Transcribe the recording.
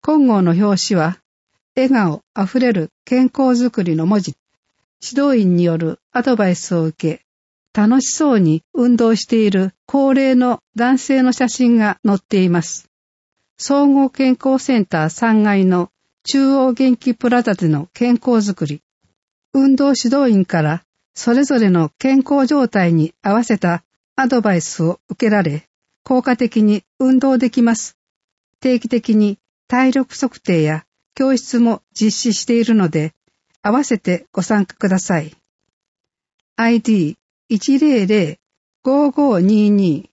本号の表紙は、笑顔あふれる健康づくりの文字、指導員によるアドバイスを受け、楽しそうに運動している高齢の男性の写真が載っています。総合健康センター3階の中央元気プラザでの健康づくり。運動指導員からそれぞれの健康状態に合わせたアドバイスを受けられ、効果的に運動できます。定期的に体力測定や教室も実施しているので、合わせてご参加ください。ID100-5522